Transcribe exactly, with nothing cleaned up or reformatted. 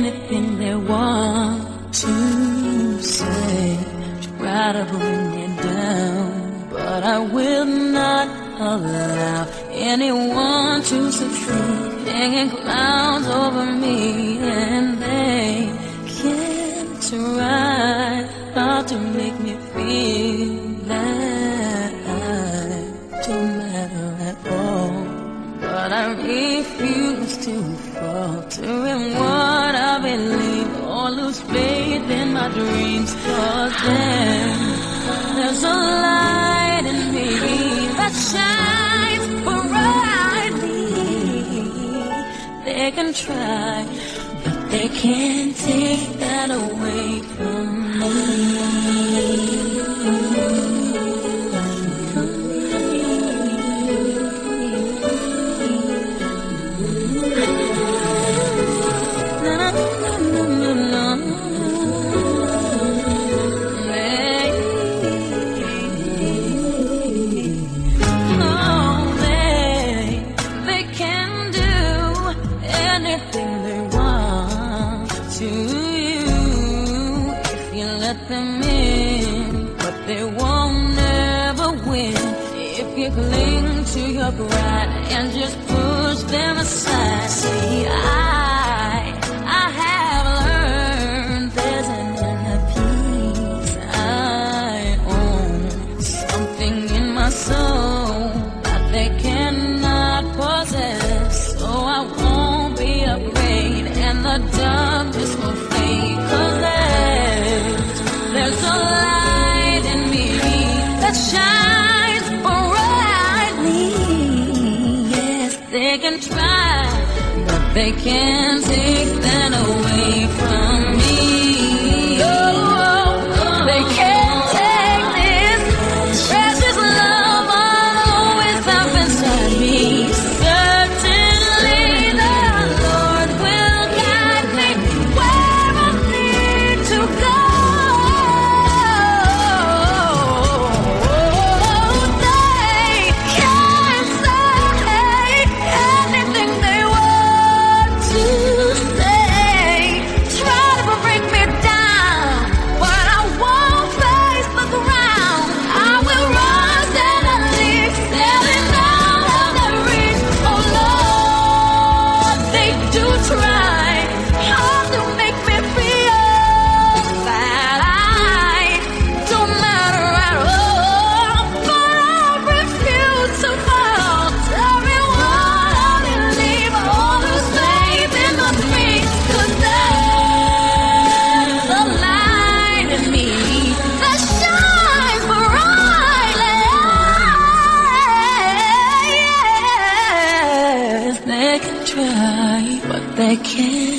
anything they want to say, try to bring me down, but I will not allow anyone to succeed, hanging clouds over me, and they can't try how to make me feel that I don't matter at all. But I refuse to falter in what I believe or lose faith in my dreams, 'cause then there's a light in me that shines brightly. They can try, but they can't take that away from me. Them in, but they won't ever win if you cling to your pride and just push them aside. See, I, I have learned there's an inner peace I own, something in my soul that they cannot possess. So I won't be afraid, and the darkness will fade, 'cause there's a light in me that shines brightly. Yes, they can try, but they can't take that away from me. Oh, they can't take this precious love I'll always have inside me. Certainly the Lord will guide me where I need to go. They can try, but they can't.